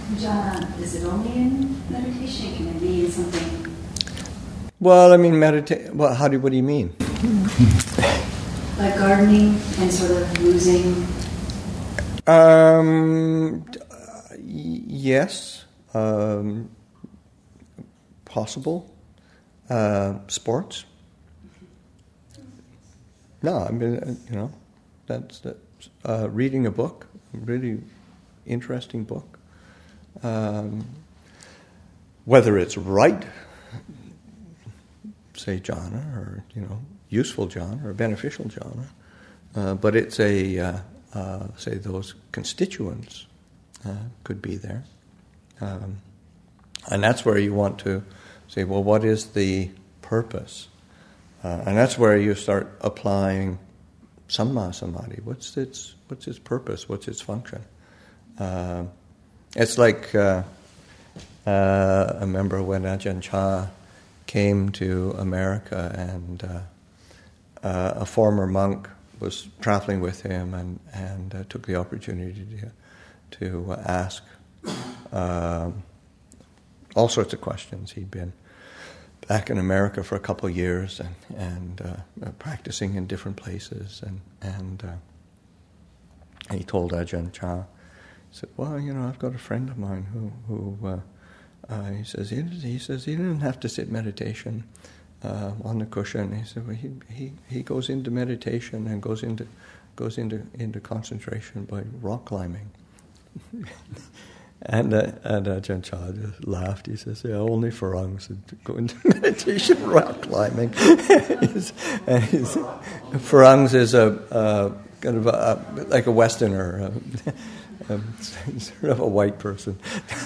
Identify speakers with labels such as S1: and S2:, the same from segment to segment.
S1: Jhana, is it only in meditation? Can it be in something?
S2: Well, I mean, Well, what do you mean?
S1: Like gardening and sort of losing.
S2: Yes, possible. Sports. No, I mean, that's reading a book, a really interesting book. Whether it's right, say jhana, or useful jhana or beneficial jhana, but it's say those constituents could be there, and that's where you want to say, well, what is the purpose? And that's where you start applying samma samadhi. What's its purpose? What's its function? It's like I remember when Ajahn Chah came to America, and a former monk was traveling with him, and took the opportunity to ask all sorts of questions. He'd been back in America for a couple of years, and practicing in different places, and he told Ajahn Chah, he said, well, I've got a friend of mine who he says he didn't have to sit meditation on the cushion. He said, well, he goes into meditation and goes into concentration by rock climbing. And Ajahn Chah just laughed. He says, yeah, only Farangs go into meditation rock climbing. Farangs is a kind of like a Westerner, sort of a white person.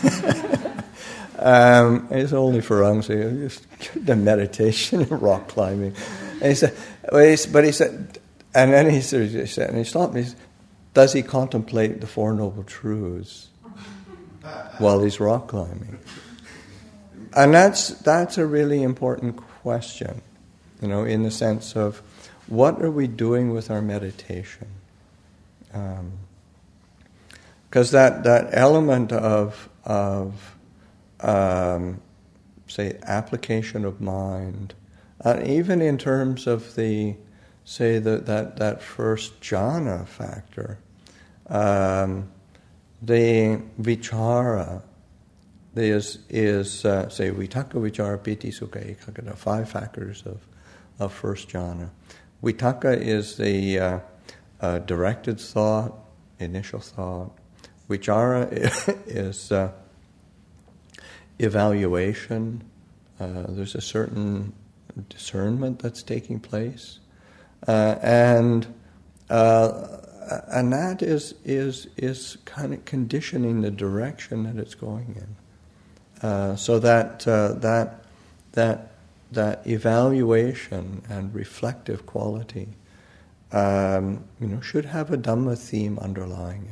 S2: It's only Farangs, just the meditation and rock climbing. And he said, and then he said, and he stopped me. He said, does he contemplate the Four Noble Truths while he's rock climbing? And that's a really important question, in the sense of what are we doing with our meditation? Because that element of say application of mind, even in terms of that first jhana factor, the vichara is say vitakka, vichara, piti, sukha, ekagata, 5 factors of first jhana. Vitakka is the directed thought, initial thought. Vichara is evaluation. There's a certain discernment that's taking place, and that is kind of conditioning the direction that it's going in. So that evaluation and reflective quality, should have a Dhamma theme underlying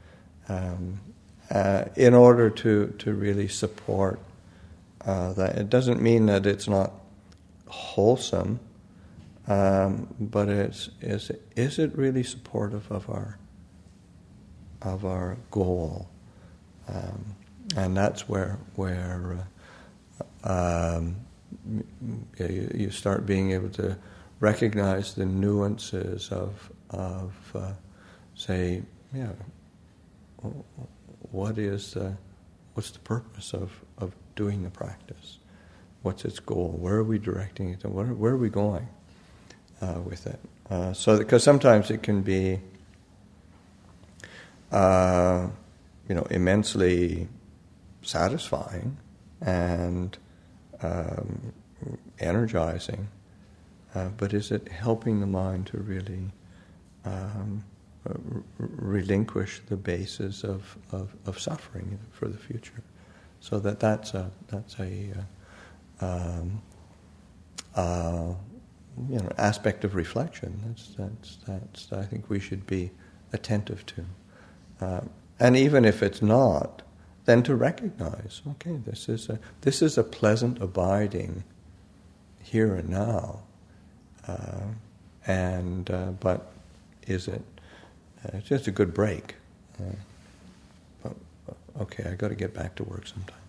S2: it, in order to really support that. It doesn't mean that it's not wholesome, but is it really supportive of our goal? And that's where you start being able to recognize the nuances of say, what's the purpose of doing the practice? What's its goal? Where are we directing it? And where are we going with it? So, because sometimes it can be, immensely satisfying and energizing, but is it helping the mind to really relinquish the basis of suffering for the future? So that's a aspect of reflection. That's I think we should be attentive to, and even if it's not, then to recognize, okay, this is a pleasant abiding here and now, but is it? It's just a good break. okay, I got to get back to work sometime.